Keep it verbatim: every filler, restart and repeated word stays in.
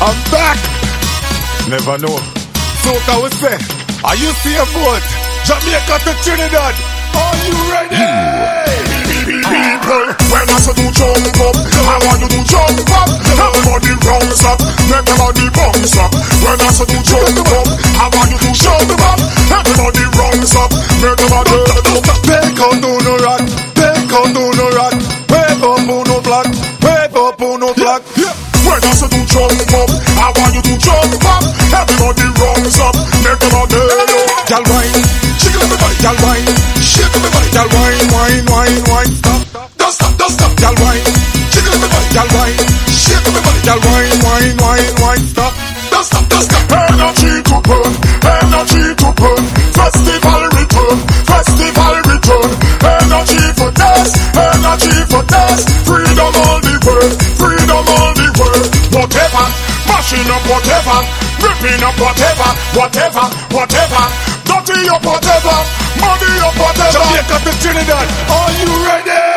I'm back. Never know. So I would say, are you see a boat? Jamaica to Trinidad. Are you ready? People, when I say to jump up, I want you to jump up. Everybody rounds up, make everybody bounce up. When I say to jump up, I want you to jump up. Everybody rounds up, make everybody take out on no rock, take out on no rock. Wave up on no block, wave up on no block. When I say to jump up, I want you to jump up. Everybody rounds up, make everybody Y'all wine, jiggle everybody, y'all wine, shake everybody, y'all wine, wine, wine, wine. Stop, don't stop, don't stop, y'all wine, jiggle everybody, y'all wine, shake everybody, y'all wine, wine, wine, wine. Stop, don't stop, don't stop. Energy to burn, energy to burn. Festival return, festival return. Energy for dance, energy for dance. Freedom all the way, freedom all the way. Whatever, mashing up whatever, ripping up whatever, whatever, whatever. Dirty up whatever, money up whatever. Jamaica to Trinidad. Are you ready?